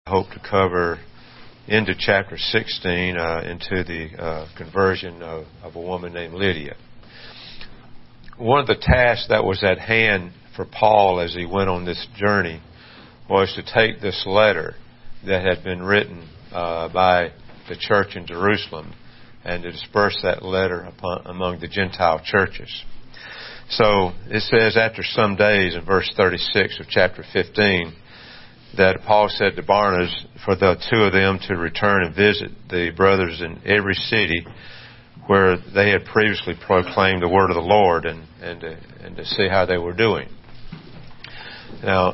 I hope to cover into chapter 16, into the conversion of a woman named Lydia. One of the tasks that was at hand for Paul as he went on this journey was to take this letter that had been written by the church in Jerusalem and to disperse that letter among the Gentile churches. So it says, after some days, in verse 36 of chapter 15, that Paul said to Barnabas for the two of them to return and visit the brothers in every city where they had previously proclaimed the word of the Lord and to see how they were doing. Now,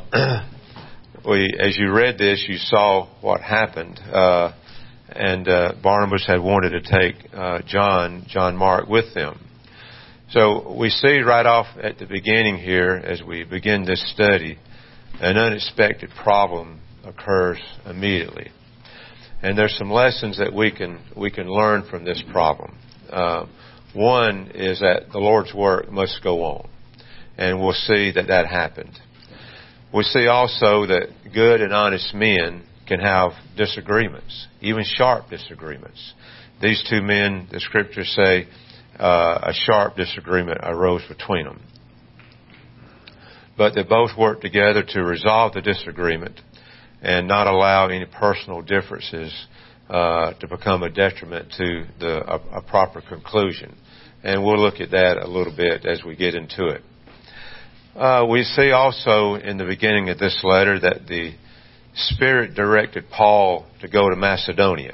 as you read this, you saw what happened, and Barnabas had wanted to take John Mark with them. So we see right off at the beginning here, as we begin this study, an unexpected problem occurs immediately. And there's some lessons that we can learn from this problem. One is that the Lord's work must go on. And we'll see that happened. We see also that good and honest men can have disagreements, even sharp disagreements. These two men, the scriptures say, a sharp disagreement arose between them. But they both worked together to resolve the disagreement and not allow any personal differences to become a detriment to a proper conclusion. And we'll look at that a little bit as we get into it. We see also in the beginning of this letter that the Spirit directed Paul to go to Macedonia.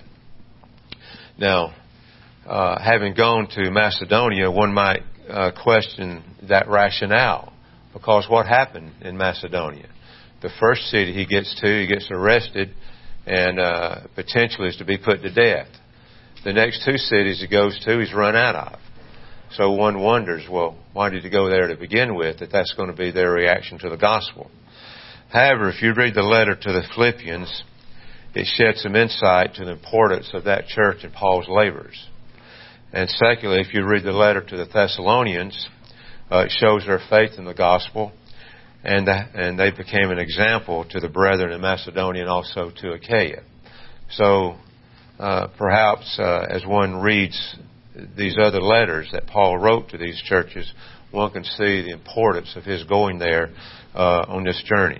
Now, having gone to Macedonia, one might question that rationale. Because what happened in Macedonia? The first city he gets arrested and potentially is to be put to death. The next two cities he goes to, he's run out of. So one wonders, well, why did he go there to begin with, if that's going to be their reaction to the gospel? However, if you read the letter to the Philippians, it sheds some insight to the importance of that church and Paul's labors. And secondly, if you read the letter to the Thessalonians, it shows their faith in the gospel, and they became an example to the brethren in Macedonia and also to Achaia. So perhaps as one reads these other letters that Paul wrote to these churches, one can see the importance of his going there on this journey.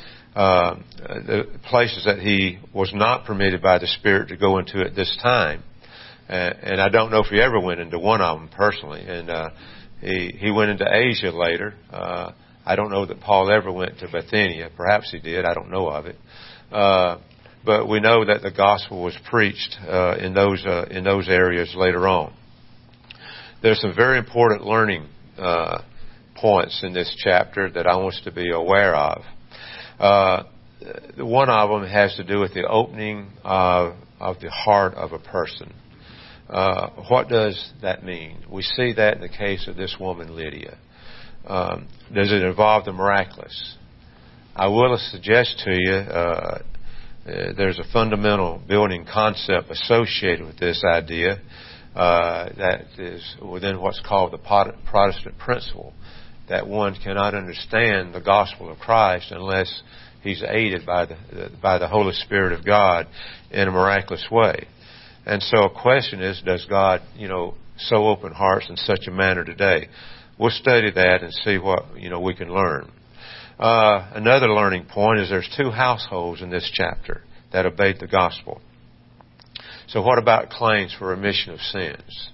The places that he was not permitted by the Spirit to go into at this time, and I don't know if he ever went into one of them personally, and He went into Asia later. I don't know that Paul ever went to Bithynia. Perhaps he did. I don't know of it. But we know that the gospel was preached in those areas later on. There's some very important learning points in this chapter that I want us to be aware of. One of them has to do with the opening of the heart of a person. What does that mean? We see that in the case of this woman, Lydia. Does it involve the miraculous? I will suggest to you there's a fundamental building concept associated with this idea that is within what's called the Protestant principle, that one cannot understand the gospel of Christ unless he's aided by the Holy Spirit of God in a miraculous way. And so a question is, does God, so open hearts in such a manner today? We'll study that and see what, we can learn. Another learning point is there's two households in this chapter that obeyed the gospel. So what about claims for remission of sins,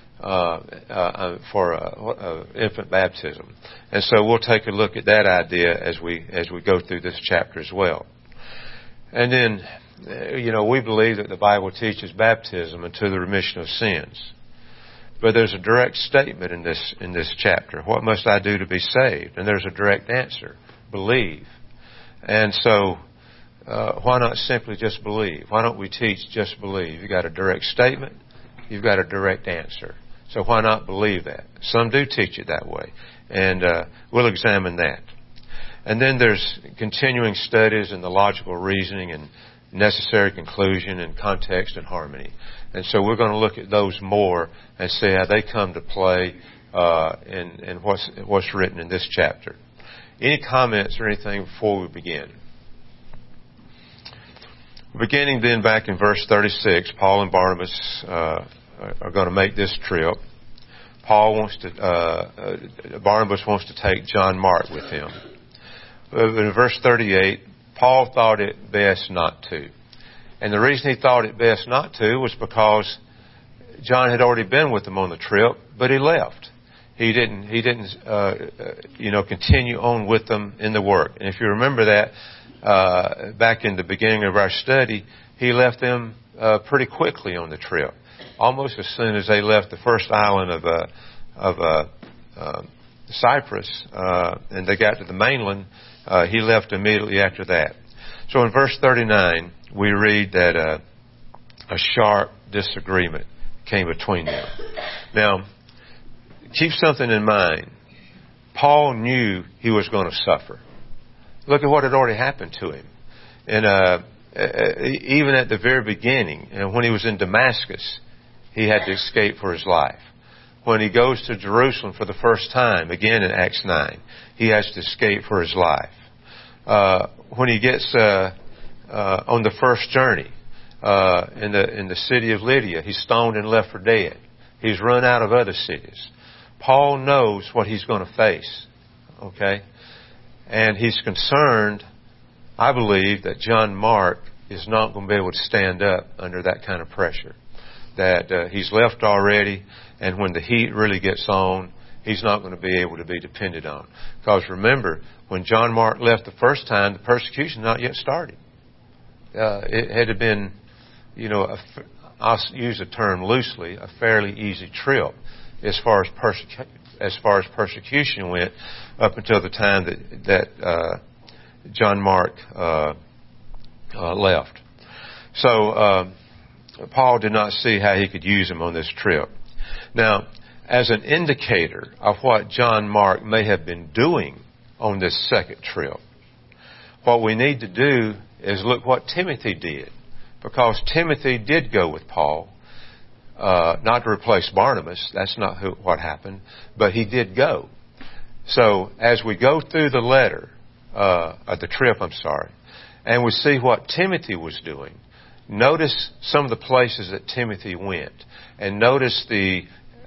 for infant baptism? And so we'll take a look at that idea as we go through this chapter as well. And then, we believe that the Bible teaches baptism unto the remission of sins. But there's a direct statement in this chapter. What must I do to be saved? And there's a direct answer. Believe. And so, why not simply just believe? Why don't we teach just believe? You've got a direct statement. You've got a direct answer. So why not believe that? Some do teach it that way. And we'll examine that. And then there's continuing studies in the logical reasoning and necessary conclusion and context and harmony. And so we're going to look at those more and see how they come to play in what's written in this chapter. Any comments or anything before we begin? beginning then back in verse 36, Paul and Barnabas are going to make this trip. Barnabas wants to take John Mark with him. In verse 38, Paul thought it best not to. And the reason he thought it best not to was because John had already been with them on the trip, but he left. He didn't continue on with them in the work. And if you remember that, back in the beginning of our study, he left them pretty quickly on the trip. Almost as soon as they left the first island of Cyprus, and they got to the mainland, he left immediately after that. So in verse 39, we read that a sharp disagreement came between them. Now, keep something in mind. Paul knew he was going to suffer. Look at what had already happened to him. And even at the very beginning, when he was in Damascus, he had to escape for his life. When he goes to Jerusalem for the first time, again in Acts 9, he has to escape for his life. When he gets on the first journey in the city of Lydia, he's stoned and left for dead. He's run out of other cities. Paul knows what he's going to face, okay? And he's concerned, I believe, that John Mark is not going to be able to stand up under that kind of pressure. That he's left already, and when the heat really gets on, he's not going to be able to be depended on. Because remember, when John Mark left the first time, the persecution not yet started. It had been, I'll use the term loosely, a fairly easy trip as far as persecution went, up until the time that John Mark left. So Paul did not see how he could use him on this trip. Now, as an indicator of what John Mark may have been doing on this second trip, what we need to do is look what Timothy did. Because Timothy did go with Paul, not to replace Barnabas. That's not what happened. But he did go. So as we go through the letter, the trip, and we see what Timothy was doing, notice some of the places that Timothy went. And notice the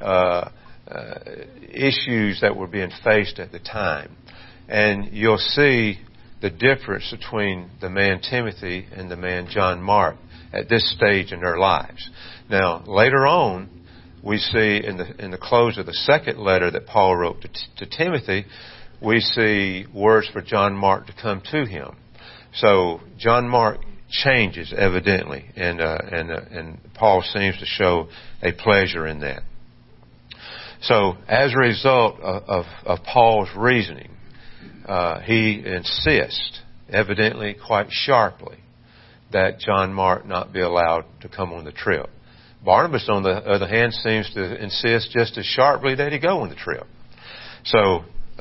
issues that were being faced at the time. And you'll see the difference between the man Timothy and the man John Mark at this stage in their lives. Now, later on, we see in the close of the second letter that Paul wrote to Timothy, we see words for John Mark to come to him. So John Mark changes evidently, and Paul seems to show a pleasure in that. So as a result of Paul's reasoning, he insists, evidently quite sharply, that John Mark not be allowed to come on the trip. Barnabas, on the other hand, seems to insist just as sharply that he go on the trip. So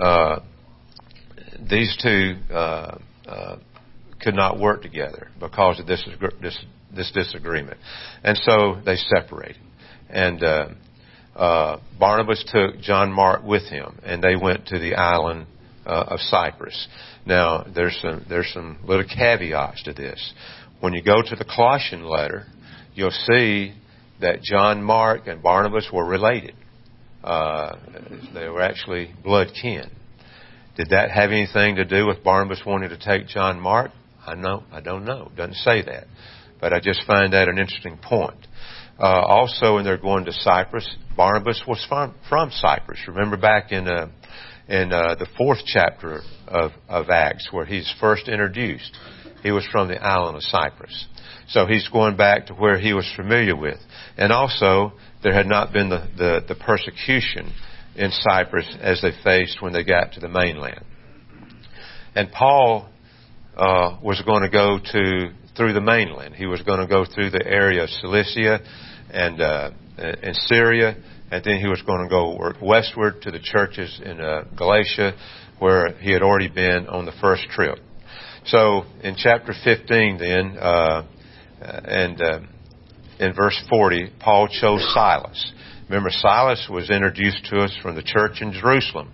these two could not work together because of this disagreement. And so they separated. And Barnabas took John Mark with him, and they went to the island of Cyprus. Now, there's some little caveats to this. When you go to the Colossian letter, you'll see that John Mark and Barnabas were related. They were actually blood kin. Did that have anything to do with Barnabas wanting to take John Mark? I don't know. It doesn't say that. But I just find that an interesting point. Also, when they're going to Cyprus, Barnabas was from Cyprus. Remember back in the fourth chapter of Acts, where he's first introduced, he was from the island of Cyprus. So he's going back to where he was familiar with. And also, there had not been the persecution in Cyprus as they faced when they got to the mainland. And Paul was going to go through the mainland. He was going to go through the area of Cilicia and Syria, and then he was going to go westward to the churches in Galatia, where he had already been on the first trip. So in chapter 15 then, and in verse 40, Paul chose Silas. Remember, Silas was introduced to us from the church in Jerusalem,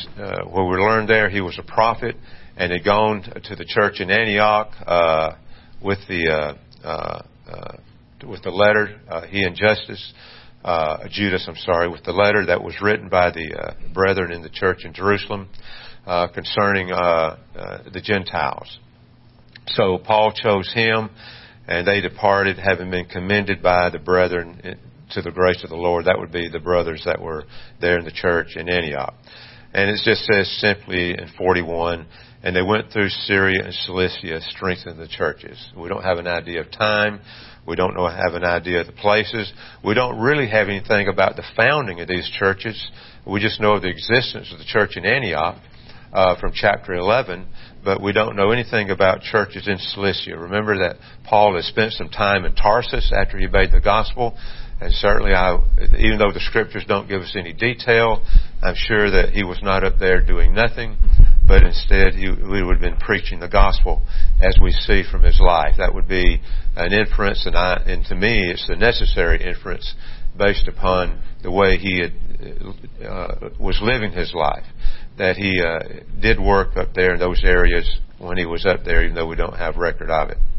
where we learned there he was a prophet, and had gone to the church in Antioch, with the letter. He and Judas, with the letter that was written by the brethren in the church in Jerusalem concerning the Gentiles. So Paul chose him, and they departed, having been commended by the brethren to the grace of the Lord. That would be the brothers that were there in the church in Antioch. And it just says simply in 41, and they went through Syria and Cilicia, strengthening the churches. We don't have an idea of time. We don't have an idea of the places. We don't really have anything about the founding of these churches. We just know of the existence of the church in Antioch from chapter 11, but we don't know anything about churches in Cilicia. Remember that Paul had spent some time in Tarsus after he obeyed the gospel, and certainly, even though the scriptures don't give us any detail, I'm sure that he was not up there doing nothing, but instead he would have been preaching the gospel, as we see from his life. That would be an inference, and to me, it's the necessary inference based upon the way he was living his life, that he did work up there in those areas when he was up there, even though we don't have record of it.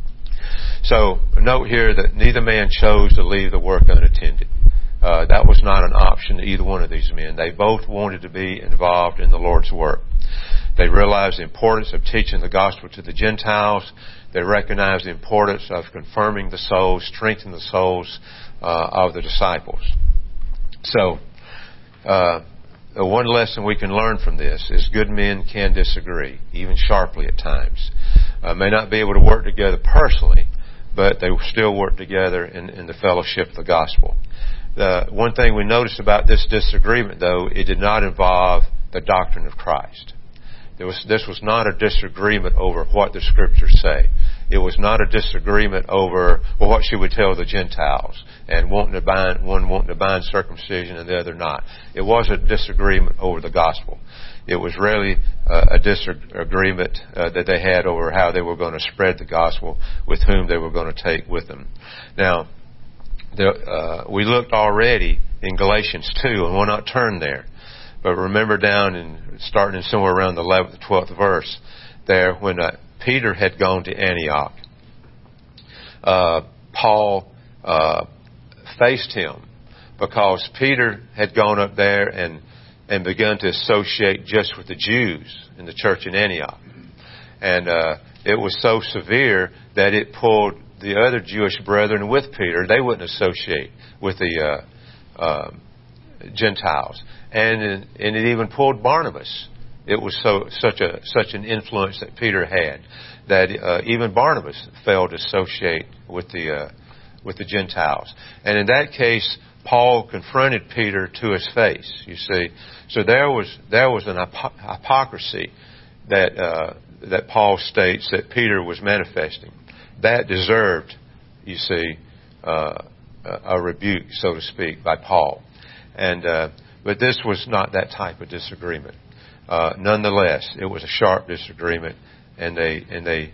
So note here that neither man chose to leave the work unattended. That was not an option to either one of these men. They both wanted to be involved in the Lord's work. They realized the importance of teaching the gospel to the Gentiles. They recognized the importance of confirming the souls, strengthening the souls of the disciples. So, the one lesson we can learn from this is good men can disagree, even sharply at times. May not be able to work together personally, but they still work together in the fellowship of the gospel. The one thing we notice about this disagreement, though, it did not involve the doctrine of Christ. This was not a disagreement over what the Scriptures say. It was not a disagreement over, well, what should we tell the Gentiles, and one wanting to bind circumcision and the other not. It wasn't a disagreement over the gospel. It was really a disagreement that they had over how they were going to spread the gospel, with whom they were going to take with them. Now, we looked already in Galatians 2, and we'll not turn there. But remember starting in somewhere around the 11th, 12th verse, there, when Peter had gone to Antioch, Paul faced him, because Peter had gone up there and begun to associate just with the Jews in the church in Antioch. And it was so severe that it pulled the other Jewish brethren with Peter. They wouldn't associate with the Gentiles. And it even pulled Barnabas. It was such an influence that Peter had, that even Barnabas failed to associate with the Gentiles. And in that case, Paul confronted Peter to his face, you see. So there was an hypocrisy that Paul states that Peter was manifesting. That deserved, you see, a rebuke, so to speak, by Paul. But this was not that type of disagreement. Nonetheless, it was a sharp disagreement, and they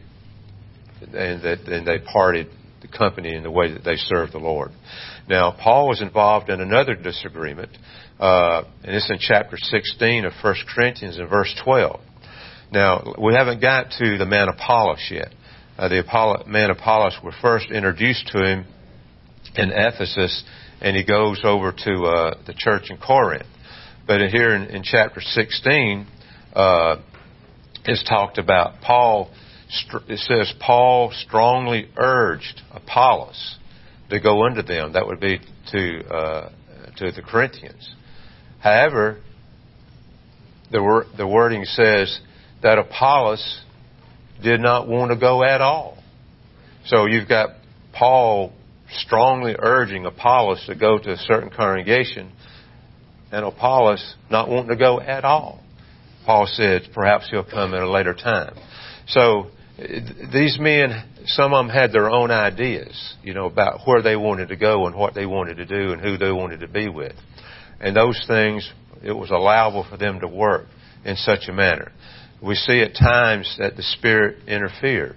parted the company in the way that they served the Lord. Now, Paul was involved in another disagreement, and it's in chapter 16 of 1 Corinthians in verse 12. Now, we haven't got to the man Apollos yet. The man Apollos were first introduced to him in Ephesus, and he goes over to the church in Corinth. But here in chapter 16, it's talked about Paul. It says Paul strongly urged Apollos to go unto them. That would be to the Corinthians. However, the wording says that Apollos did not want to go at all. So you've got Paul strongly urging Apollos to go to a certain congregation, and Apollos not wanting to go at all. Paul said perhaps he'll come at a later time. So these men, some of them had their own ideas, about where they wanted to go and what they wanted to do and who they wanted to be with. And those things, it was allowable for them to work in such a manner. We see at times that the Spirit interfered,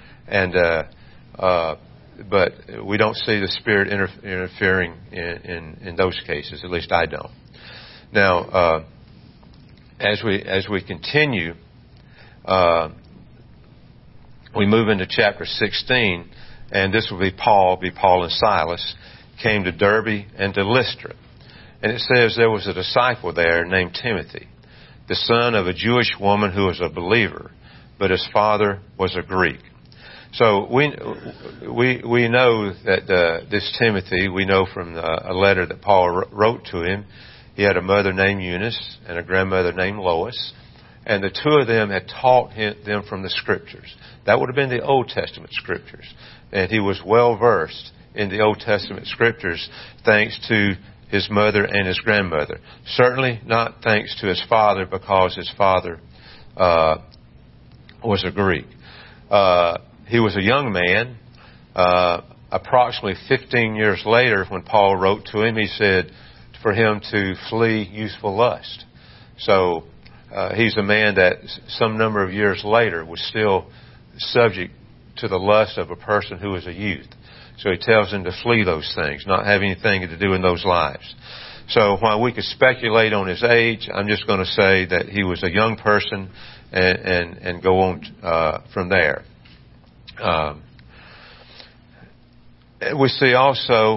but we don't see the Spirit interfering in those cases. At least I don't. Now, as we continue, we move into chapter 16, and this will be Paul and Silas, came to Derbe and to Lystra. And it says there was a disciple there named Timothy, the son of a Jewish woman who was a believer, but his father was a Greek. So we know that this Timothy, we know from a letter that Paul wrote to him, he had a mother named Eunice and a grandmother named Lois, and the two of them had taught them from the Scriptures. That would have been the Old Testament Scriptures. And he was well versed in the Old Testament Scriptures thanks to his mother and his grandmother. Certainly not thanks to his father, because his father was a Greek. He was a young man. Approximately 15 years later, when Paul wrote to him, he said for him to flee youthful lust. So he's a man that some number of years later was still subject to the lust of a person who was a youth. So he tells him to flee those things, not have anything to do in those lives. So while we could speculate on his age, I'm just going to say that he was a young person and go on from there. We see also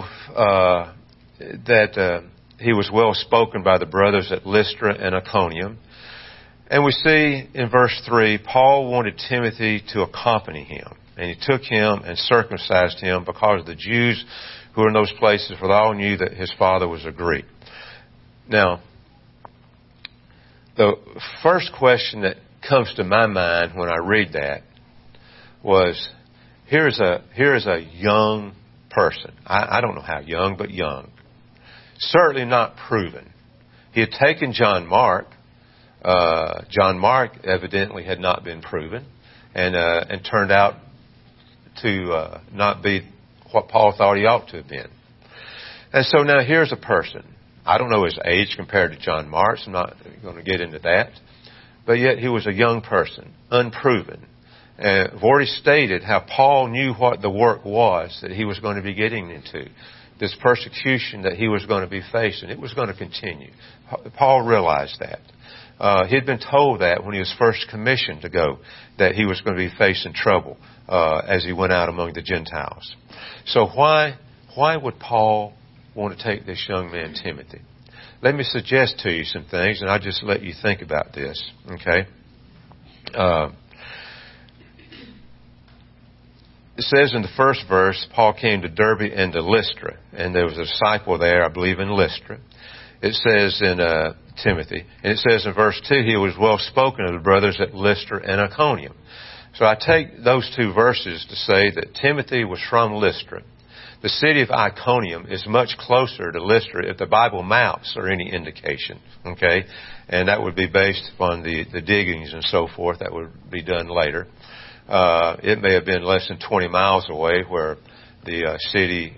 that he was well spoken by the brothers at Lystra and Iconium. And we see in verse 3, Paul wanted Timothy to accompany him. And he took him and circumcised him, because the Jews who were in those places, for they all knew that his father was a Greek. Now, the first question that comes to my mind when I read that was, here is a young person. I don't know how young, but young. Certainly not proven. He had taken John Mark. John Mark evidently had not been proven and turned out to not be what Paul thought he ought to have been. And so now here's a person. I don't know his age compared to John Mark. I'm not going to get into that. But yet he was a young person, unproven. I've already stated how Paul knew what the work was that he was going to be getting into. This persecution that he was going to be facing, it was going to continue. Paul realized that. He had been told that when he was first commissioned to go, that he was going to be facing trouble as he went out among the Gentiles. So why would Paul want to take this young man, Timothy? Let me suggest to you some things, and I'll just let you think about this, okay? It says in the first verse, Paul came to Derbe and to Lystra, and there was a disciple there, I believe, in Lystra. It says in Timothy, and it says in verse 2, he was well spoken of the brothers at Lystra and Iconium. So I take those two verses to say that Timothy was from Lystra. The city of Iconium is much closer to Lystra if the Bible maps are any indication, okay? And that would be based upon the diggings and so forth that would be done later. It may have been less than 20 miles away, where the city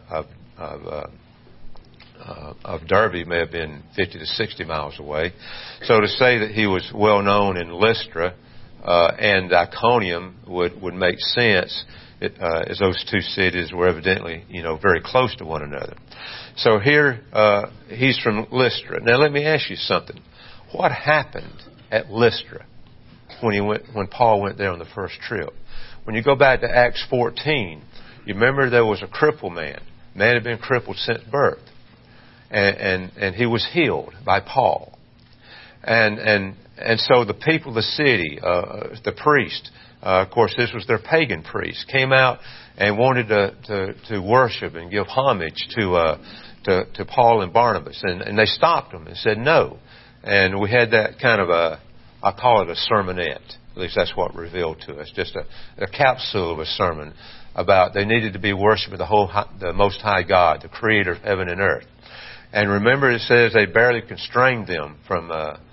of Derbe may have been 50 to 60 miles away. So to say that he was well known in Lystra and Iconium would make sense, as those two cities were evidently, very close to one another. So here he's from Lystra. Now let me ask you something. What happened at Lystra when Paul went there on the first trip? When you go back to Acts 14, you remember there was a crippled man. Man had been crippled since birth. And he was healed by Paul. And so the people of the city, the priest, of course this was their pagan priest, came out and wanted to worship and give homage to Paul and Barnabas. And they stopped them and said no. And we had that kind of I call it a sermonette. At least that's what revealed to us. Just a capsule of a sermon about they needed to be worshiping the Most High God, the Creator of heaven and earth. And remember, it says they barely constrained them from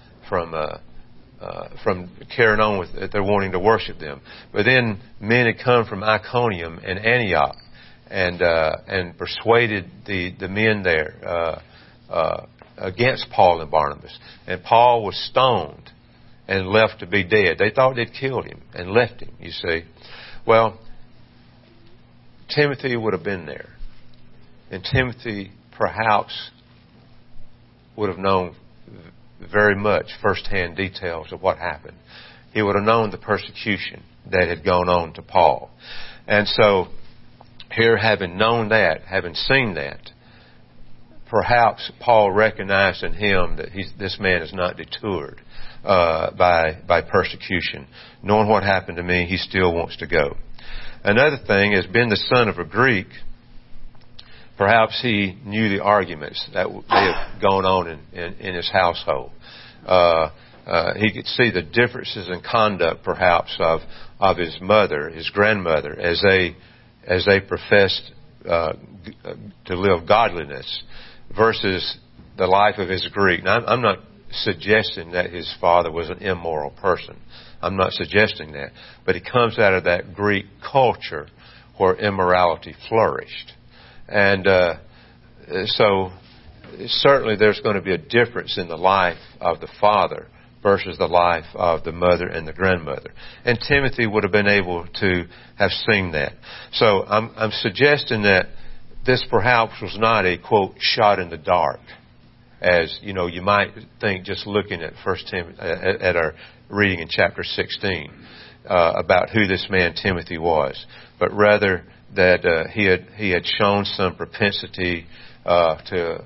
carrying on with their wanting to worship them. But then men had come from Iconium and Antioch and persuaded the men there against Paul and Barnabas. And Paul was stoned and left to be dead. They thought they'd killed him and left him, you see. Well, Timothy would have been there. And Timothy perhaps would have known very much firsthand details of what happened. He would have known the persecution that had gone on to Paul. And so, here, having known that, having seen that, perhaps Paul recognized in him that this man is not deterred by persecution. Knowing what happened to me, he still wants to go. Another thing is, being the son of a Greek, perhaps he knew the arguments that may have gone on in his household. He could see the differences in conduct, perhaps, of his mother, his grandmother, as they professed to live godliness, versus the life of his Greek. Now, I'm not suggesting that his father was an immoral person. I'm not suggesting that. But he comes out of that Greek culture where immorality flourished. And so certainly there's going to be a difference in the life of the father versus the life of the mother and the grandmother. And Timothy would have been able to have seen that. So I'm suggesting that this perhaps was not a, quote, shot in the dark, as, you might think just looking at at our reading in chapter 16 about who this man Timothy was, but rather that he had shown some propensity of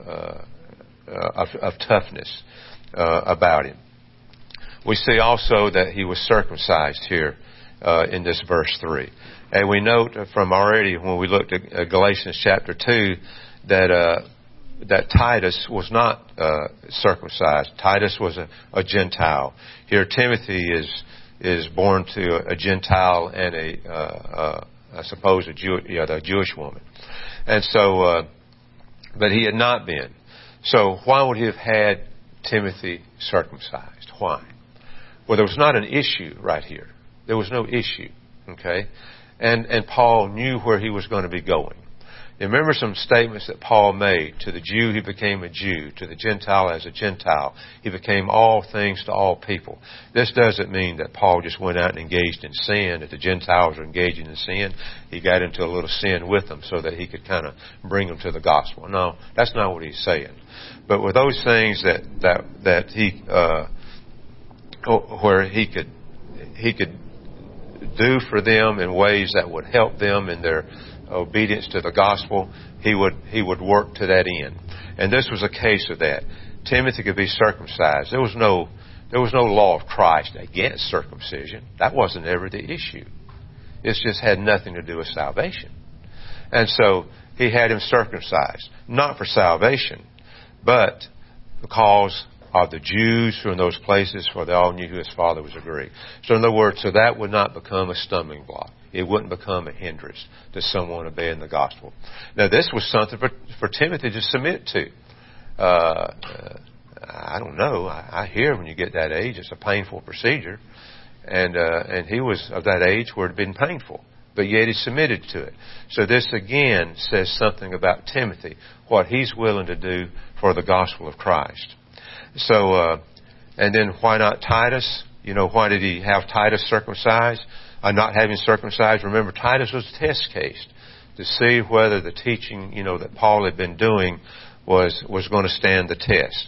toughness about him. We see also that he was circumcised here in this verse 3. And we note from already when we looked at Galatians chapter 2 that Titus was not circumcised. Titus was a Gentile. Here Timothy is born to a Gentile and I suppose a Jewish woman. And so, but he had not been. So why would he have had Timothy circumcised? Why? Well, there was not an issue right here. There was no issue. Okay? And Paul knew where he was going to be going. You remember some statements that Paul made. To the Jew, he became a Jew. To the Gentile, as a Gentile. He became all things to all people. This doesn't mean that Paul just went out and engaged in sin. That the Gentiles were engaging in sin. He got into a little sin with them so that he could kind of bring them to the gospel. No, that's not what he's saying. But with those things that he, where he could do for them in ways that would help them in their obedience to the gospel, he would work to that end. And this was a case of that. Timothy could be circumcised. There was no law of Christ against circumcision. That wasn't ever the issue. It just had nothing to do with salvation. And so he had him circumcised, not for salvation, but because of the Jews who were in those places, for they all knew who his father was a Greek. So in other words, so that would not become a stumbling block. It wouldn't become a hindrance to someone obeying the gospel. Now this was something for Timothy to submit to. I don't know. I hear when you get that age, it's a painful procedure. And he was of that age where it had been painful. But yet he submitted to it. So this again says something about Timothy, what he's willing to do for the gospel of Christ. So, and then why not Titus? Why did he have Titus circumcised? Not having circumcised, remember Titus was a test case to see whether the teaching, that Paul had been doing was going to stand the test.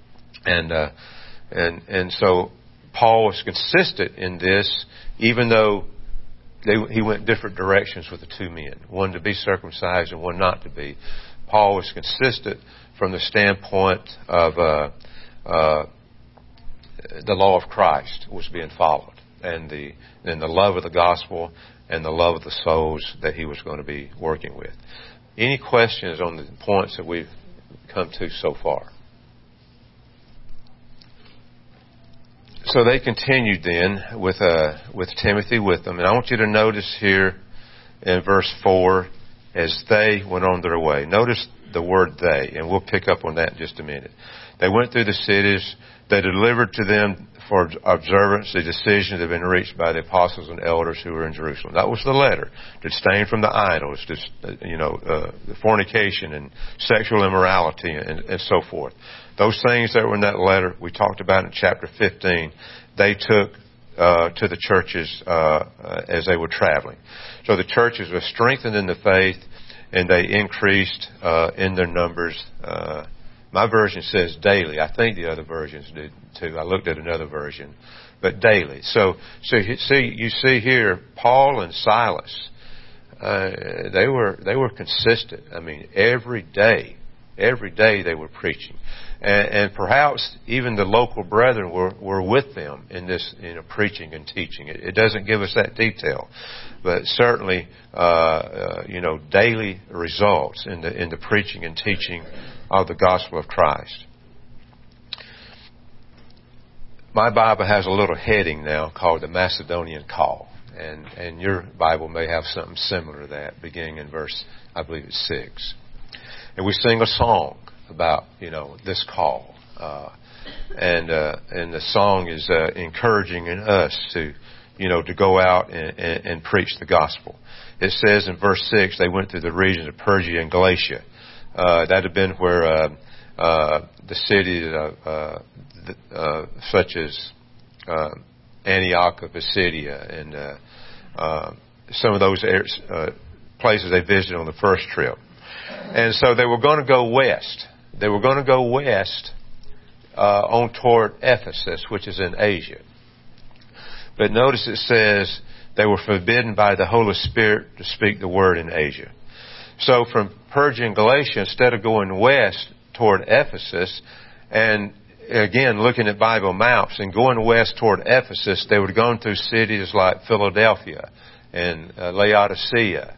And so Paul was consistent in this, even though he went different directions with the two men, one to be circumcised and one not to be. Paul was consistent from the standpoint of the law of Christ was being followed, and the love of the gospel and the love of the souls that he was going to be working with. Any questions on the points that we've come to so far? So they continued then with Timothy with them. And I want you to notice here in verse 4, as they went on their way. Notice the word they, and we'll pick up on that in just a minute. They went through the cities. They delivered to them for observance the decision that had been reached by the apostles and elders who were in Jerusalem. That was the letter. To abstain from the idols, the fornication and sexual immorality and so forth. Those things that were in that letter we talked about in chapter 15, they took to the churches as they were traveling. So the churches were strengthened in the faith, and they increased in their numbers. My version says daily. I think the other versions did too. I looked at another version but daily. So you see here, Paul and Silas, they were consistent. I mean, every day they were preaching. And perhaps even the local brethren were with them in this, preaching and teaching. It doesn't give us that detail, but certainly, daily results in the preaching and teaching of the gospel of Christ. My Bible has a little heading now called the Macedonian Call, and your Bible may have something similar to that, beginning in verse, I believe it's 6. And we sing a song about, this call. And the song is encouraging in us to go out and preach the gospel. It says in verse 6, they went through the regions of Phrygia and Galatia. That had been where the cities such as Antioch of Pisidia and some of those places they visited on the first trip. And so they were going to go west. They were going to go west on toward Ephesus, which is in Asia. But notice it says they were forbidden by the Holy Spirit to speak the word in Asia. So from Phrygia and Galatia, instead of going west toward Ephesus, and again looking at Bible maps and going west toward Ephesus, they would have gone through cities like Philadelphia and Laodicea.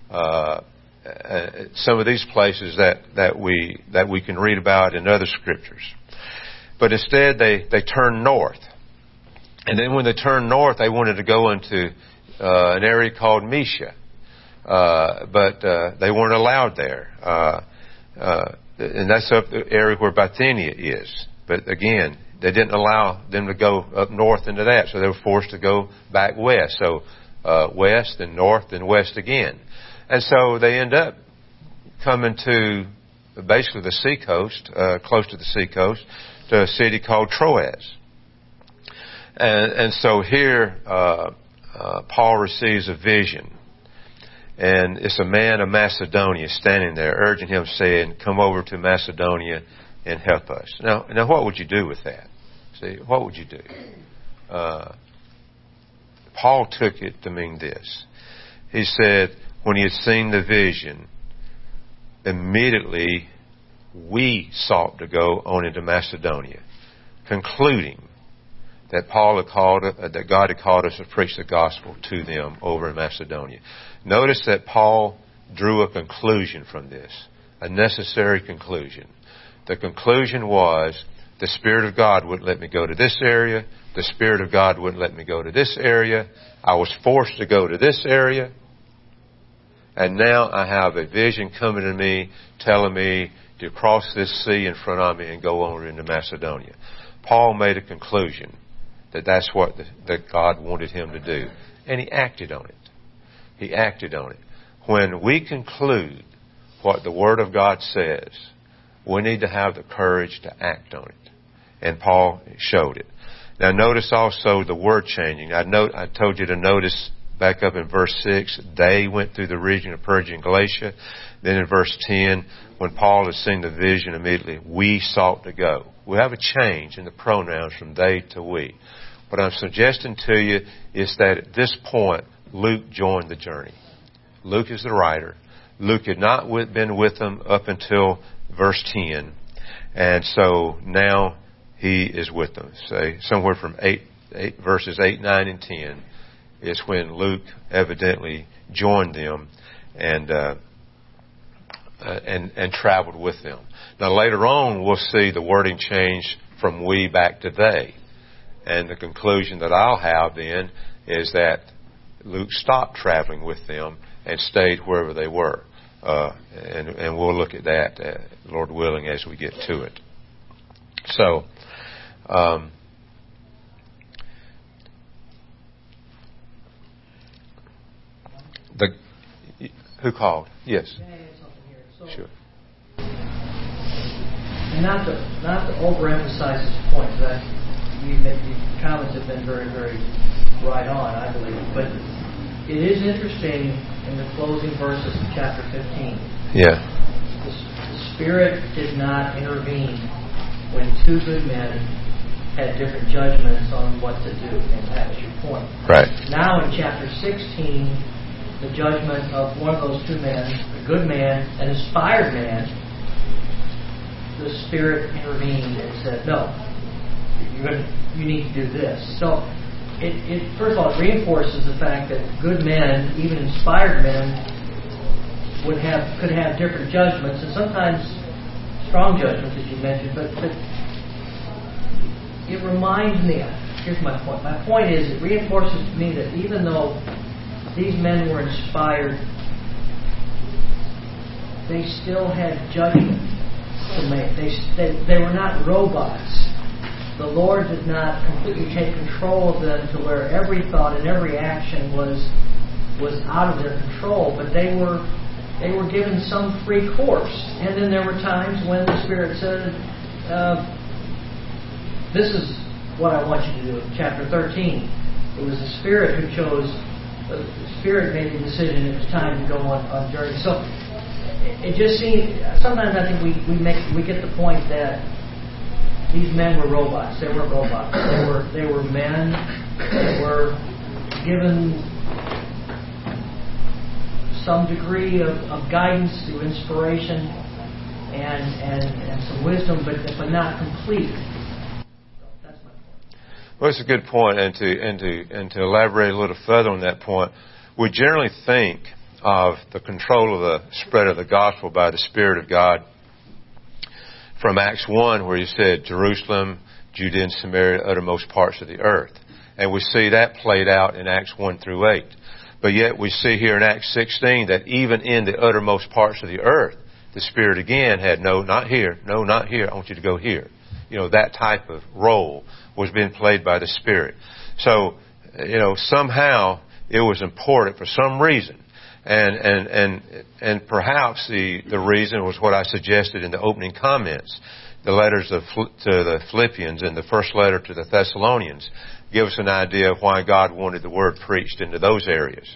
Some of these places that we can read about in other scriptures. But instead they turned north. And then when they turned north, they wanted to go into an area called Mysia. But they weren't allowed there. And that's up the area where Bithynia is. But again, they didn't allow them to go up north into that. So they were forced to go back west. So west and north and west again. And so they end up coming to basically the seacoast, close to the seacoast, to a city called Troas. And so here, Paul receives a vision. And it's a man of Macedonia standing there, urging him, saying, "Come over to Macedonia and help us." Now what would you do with that? See, what would you do? Paul took it to mean this. He said, when he had seen the vision, immediately we sought to go on into Macedonia, concluding that that God had called us to preach the gospel to them over in Macedonia. Notice that Paul drew a conclusion from this, a necessary conclusion. The conclusion was, the Spirit of God wouldn't let me go to this area. The Spirit of God wouldn't let me go to this area. I was forced to go to this area. And now I have a vision coming to me, telling me to cross this sea in front of me and go over into Macedonia. Paul made a conclusion that that's what that God wanted him to do. And he acted on it. He acted on it. When we conclude what the Word of God says, we need to have the courage to act on it. And Paul showed it. Now notice also the word changing. I told you to notice back up in verse 6, they went through the region of Phrygia and Galatia. Then in verse 10, when Paul had seen the vision, immediately we sought to go. We have a change in the pronouns from they to we. What I'm suggesting to you is that at this point, Luke joined the journey. Luke is the writer. Luke had not been with them up until verse 10. And so now he is with them. Say somewhere from verses 8, 9, and 10 is when Luke evidently joined them and traveled with them. Now later on we'll see the wording change from we back to they. And the conclusion that I'll have then is that Luke stopped traveling with them and stayed wherever they were. And we'll look at that, Lord willing, as we get to it. So, who called? Yes. Can I add something here? So, sure. And not to overemphasize this point, because the comments have been very, very right on, I believe. But it is interesting in the closing verses of chapter 15. Yeah. The Spirit did not intervene when two good men had different judgments on what to do, and that was your point. Right. Now in chapter 16, the judgment of one of those two men, a good man, an inspired man, the Spirit intervened and said, no, you need to do this. So it first of all, it reinforces the fact that good men, even inspired men, could have different judgments, and sometimes strong judgments, as you mentioned, but it reminds me, here's my point. My point is, it reinforces to me that even though these men were inspired, they still had judgment to make. They were not robots. The Lord did not completely take control of them to where every thought and every action was out of their control, but they were given some free course. And then there were times when the Spirit said, this is what I want you to do. In chapter 13, it was the Spirit who chose. The Spirit made the decision it was time to go on journey. So it just seems, sometimes I think we get the point that these men were robots. They weren't robots. They were men that were given some degree of guidance through inspiration and some wisdom, but not complete. That's my point. Well, it's a good point, and to elaborate a little further on that point, we generally think of the control of the spread of the gospel by the Spirit of God from Acts 1, where He said, Jerusalem, Judea and Samaria, uttermost parts of the earth. And we see that played out in Acts 1 through 8. But yet we see here in Acts 16 that even in the uttermost parts of the earth, the Spirit again had no, not here, I want you to go here. That type of role was being played by the Spirit. So, somehow it was important for some reason. And perhaps the reason was what I suggested in the opening comments. The letters to the Philippians and the first letter to the Thessalonians give us an idea of why God wanted the Word preached into those areas.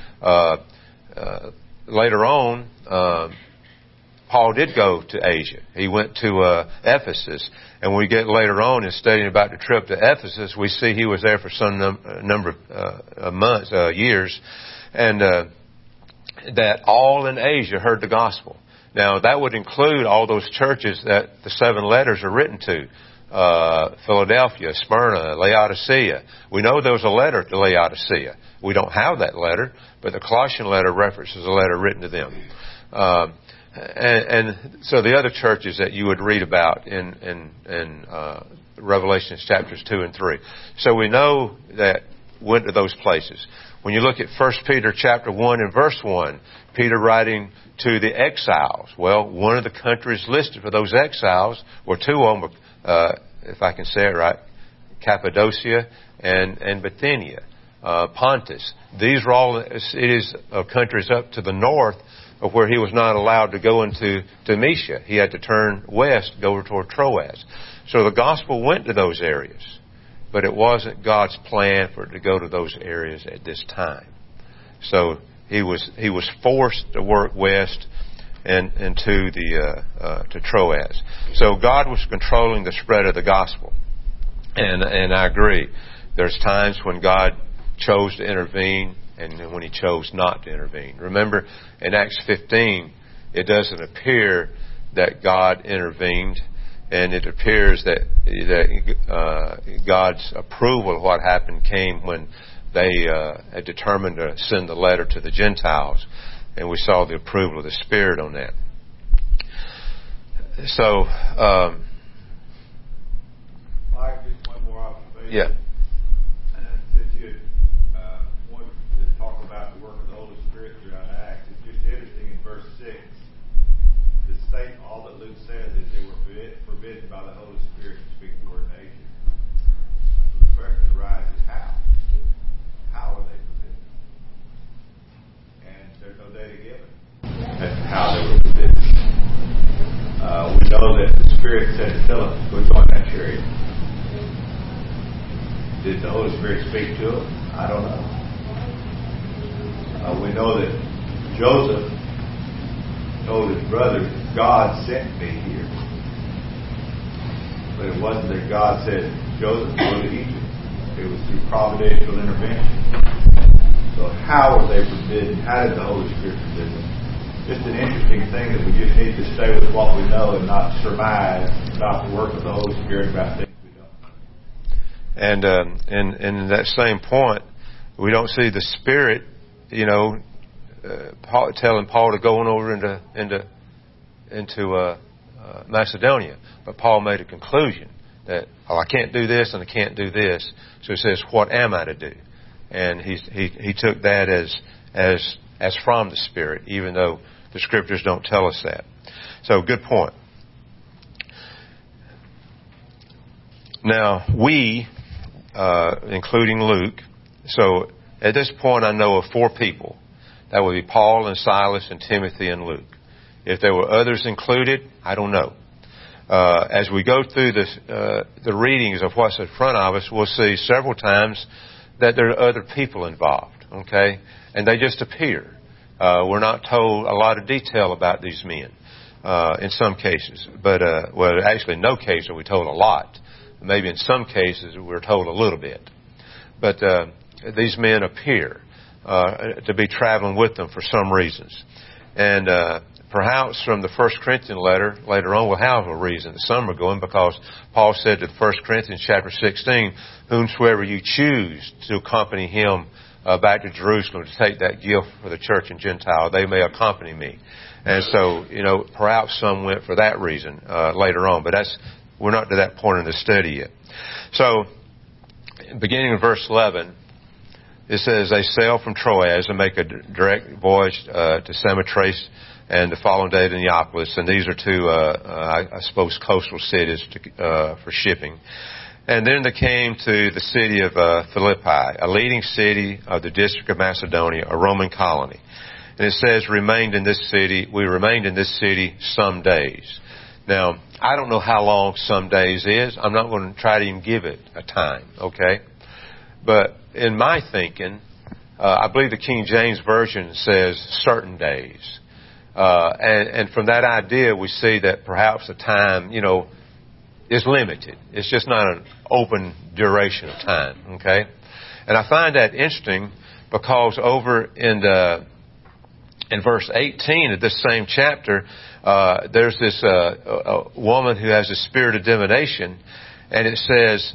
Later on, Paul did go to Asia. He went to Ephesus. And when we get later on in studying about the trip to Ephesus, we see he was there for some number of months, years, and that all in Asia heard the gospel. Now, that would include all those churches that the 7 letters are written to. Philadelphia, Smyrna, Laodicea. We know there was a letter to Laodicea. We don't have that letter, but the Colossian letter references a letter written to them. And so the other churches that you would read about in Revelation chapters 2 and 3. So we know that went to those places. When you look at 1 Peter chapter 1 and verse 1, Peter writing to the exiles. Well, one of the countries listed for those exiles, or two of them, if I can say it right, Cappadocia and Bithynia, Pontus. These are all cities of countries up to the north of where he was not allowed to go into Mysia. He had to turn west, go over toward Troas. So the gospel went to those areas, but it wasn't God's plan for it to go to those areas at this time. So he was forced to work west and to Troas. So God was controlling the spread of the gospel, and I agree. There's times when God chose to intervene, and when He chose not to intervene. Remember, in Acts 15, it doesn't appear that God intervened, and it appears that God's approval of what happened came when they had determined to send the letter to the Gentiles, and we saw the approval of the Spirit on that. So, Mike, just one more observation. Yeah. Since you wanted to talk about the work of the Holy Spirit throughout Acts, it's just interesting in verse 6 to state all that Luke says is they were forbidden by the Holy Spirit to speak the word in Asia. So the question arises, how? How are they forbidden? And there's no data given as to how they were forbidden. We know that the Spirit said to Philip, go join that chariot. Did the Holy Spirit speak to him? I don't know. We know that Joseph told his brother, God sent me here. But it wasn't that God said, Joseph go to Egypt. It was through providential intervention. So how were they forbidden? How did the Holy Spirit forbid them? Just an interesting thing that we just need to stay with what we know and not surmise about the work of the Holy Spirit about things we don't know. And in that same point, we don't see the Spirit, telling Paul to go on over into Macedonia. But Paul made a conclusion that, I can't do this and I can't do this. So he says, what am I to do? And he took that as from the Spirit, even though the Scriptures don't tell us that. So, good point. Now, we, including Luke, so at this point I know of 4 people. That would be Paul and Silas and Timothy and Luke. If there were others included, I don't know. As we go through the readings of what's in front of us, we'll see several times that there are other people involved, okay? And they just appear. We're not told a lot of detail about these men in some cases. But, actually in no case are we told a lot. Maybe in some cases we're told a little bit. But these men appear to be traveling with them for some reasons. And perhaps from the 1 Corinthians letter, later on we'll have a reason that some are going, because Paul said to 1 Corinthians chapter 16, whomsoever you choose to accompany him back to Jerusalem to take that gift for the church and Gentile, they may accompany me. And so, perhaps some went for that reason later on, but we're not to that point in the study yet. So, beginning in verse 11, it says, they sail from Troas and make a direct voyage to Samothrace, and the following day to Neapolis. And these are 2, I suppose, coastal cities for shipping. And then they came to the city of Philippi, a leading city of the district of Macedonia, a Roman colony. And it says, we remained in this city some days. Now, I don't know how long some days is. I'm not going to try to even give it a time, okay? But in my thinking, I believe the King James Version says certain days. And from that idea, we see that perhaps the time, is limited. It's just not an open duration of time, okay? And I find that interesting because over in verse 18 of this same chapter, there's this woman who has a spirit of divination, and it says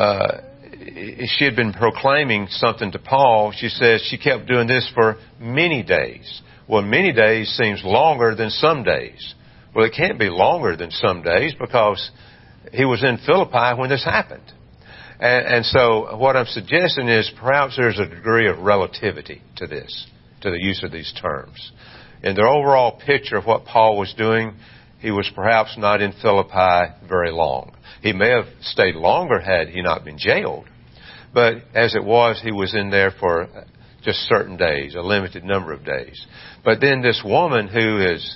she had been proclaiming something to Paul. She says she kept doing this for many days. Well, many days seems longer than some days. Well, it can't be longer than some days because he was in Philippi when this happened. And so what I'm suggesting is perhaps there's a degree of relativity to this, to the use of these terms. In the overall picture of what Paul was doing, he was perhaps not in Philippi very long. He may have stayed longer had he not been jailed. But as it was, he was in there for just certain days, a limited number of days. But then this woman who is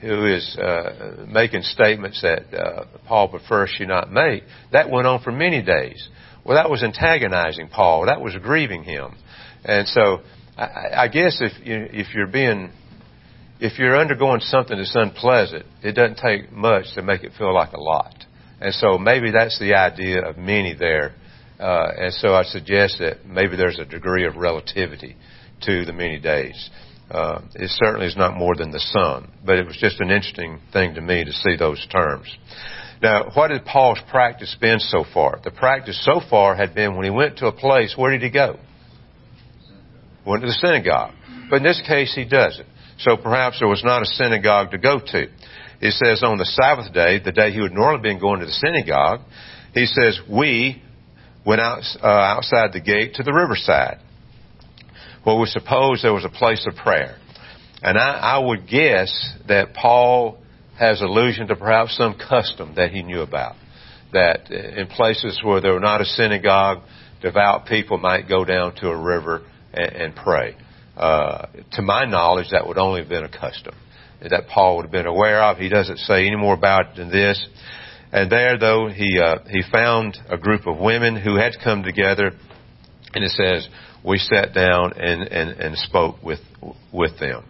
making statements that Paul prefers she not make, that went on for many days. Well, that was antagonizing Paul. That was grieving him. And so I guess if you're undergoing something that's unpleasant, it doesn't take much to make it feel like a lot. And so maybe that's the idea of many there. And so I suggest that maybe there's a degree of relativity to the many days. It certainly is not more than the sun, but it was just an interesting thing to me to see those terms. Now, what had Paul's practice been so far? The practice so far had been when he went to a place, where did he go? Went to the synagogue. But in this case, he doesn't. So perhaps there was not a synagogue to go to. It says on the Sabbath day, the day he would normally been going to the synagogue, he says, we went outside the gate to the riverside. Well, we suppose there was a place of prayer. And I would guess that Paul has allusion to perhaps some custom that he knew about. That in places where there were not a synagogue, devout people might go down to a river and pray. To my knowledge, that would only have been a custom that Paul would have been aware of. He doesn't say any more about it than this. And there, though, he found a group of women who had come together, and it says, we sat down and spoke with them.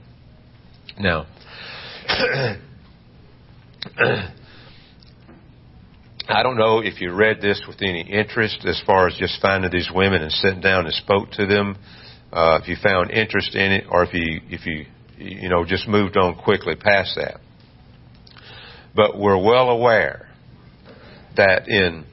Now, I don't know if you read this with any interest as far as just finding these women and sitting down and spoke to them. If you found interest in it, or if you just moved on quickly past that. But we're well aware that in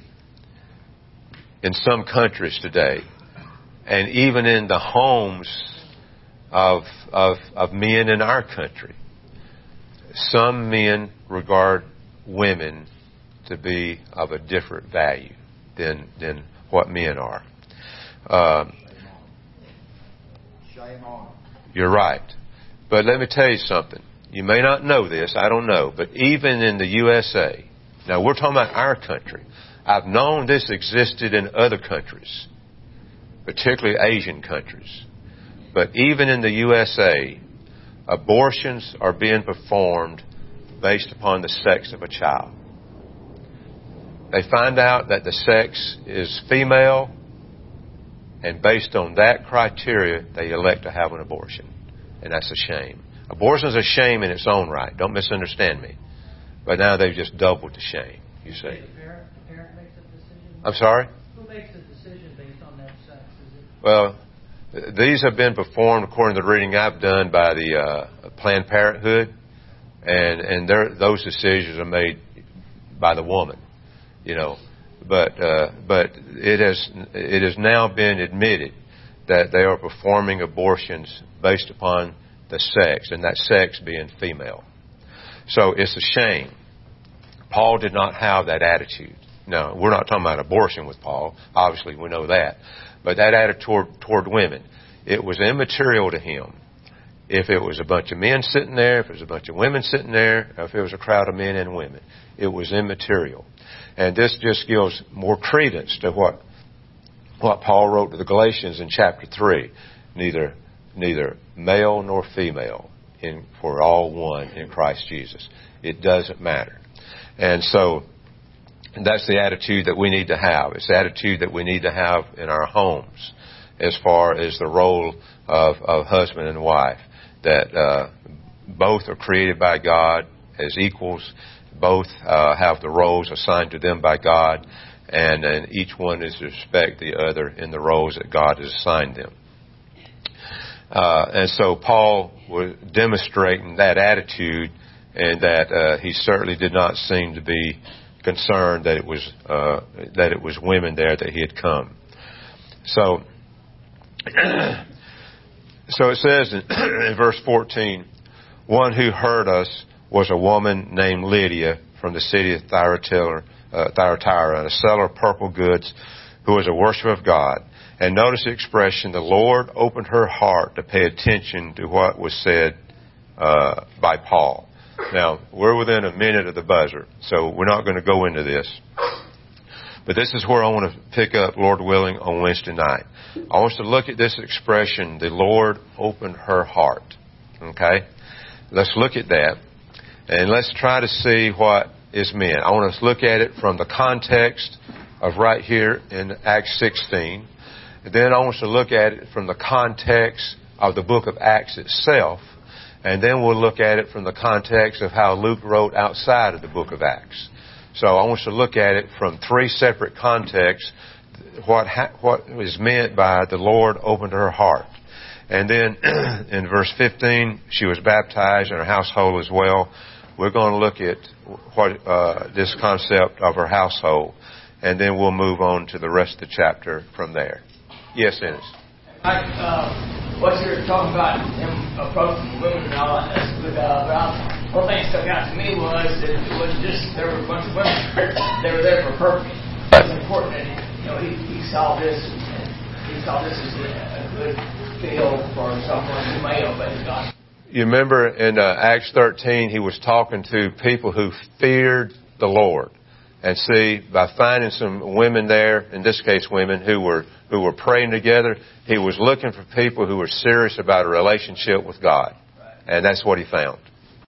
some countries today, and even in the homes of men in our country, some men regard women to be of a different value than what men are. Shame on them. You're right. But let me tell you something. You may not know this, I don't know, but even in the USA, now we're talking about our country. I've known this existed in other countries, particularly Asian countries. But even in the USA, abortions are being performed based upon the sex of a child. They find out that the sex is female, and based on that criteria, they elect to have an abortion. And that's a shame. Abortion is a shame in its own right. Don't misunderstand me. But now they've just doubled the shame, you see. The parent makes a decision? I'm sorry? Who makes the decision based on that sex? Is it... Well, these have been performed, according to the reading I've done, by the Planned Parenthood. And those decisions are made by the woman, But it has now been admitted that they are performing abortions based upon the sex, and that sex being female. So it's a shame. Paul did not have that attitude. No, we're not talking about abortion with Paul. Obviously, we know that. But that attitude toward women, it was immaterial to him. If it was a bunch of men sitting there, if it was a bunch of women sitting there, or if it was a crowd of men and women, it was immaterial. And this just gives more credence to what Paul wrote to the Galatians in chapter 3. Neither male nor female, for all one in Christ Jesus. It doesn't matter. And so that's the attitude that we need to have. It's the attitude that we need to have in our homes as far as the role of husband and wife. That both are created by God as equals. Both have the roles assigned to them by God. And each one is to respect the other in the roles that God has assigned them. And so Paul was demonstrating that attitude, and that he certainly did not seem to be concerned that it was women there that he had come. So it says in verse 14, one who heard us was a woman named Lydia from the city of Thyatira, a seller of purple goods, who was a worshiper of God. And notice the expression, the Lord opened her heart to pay attention to what was said by Paul. Now, we're within a minute of the buzzer, so we're not going to go into this. But this is where I want to pick up, Lord willing, on Wednesday night. I want us to look at this expression, the Lord opened her heart. Okay? Let's look at that, and let's try to see what is meant. I want us to look at it from the context of right here in Acts 16. And then I want us to look at it from the context of the book of Acts itself. And then we'll look at it from the context of how Luke wrote outside of the book of Acts. So I want us to look at it from three separate contexts, what is meant by the Lord opened her heart. And then in verse 15, she was baptized in her household as well. We're going to look at what this concept of her household, and then we'll move on to the rest of the chapter from there. Yes, Dennis. What you're talking about him approaching women and all that, that's good. But one thing that stuck out to me was that it wasn't just there were a bunch of women. They were there for a purpose. It was important that he saw this, and he saw this as a good field for someone who may obey God. You remember in Acts 13, he was talking to people who feared the Lord. And see, by finding some women there, in this case women, who were praying together, he was looking for people who were serious about a relationship with God. And that's what he found.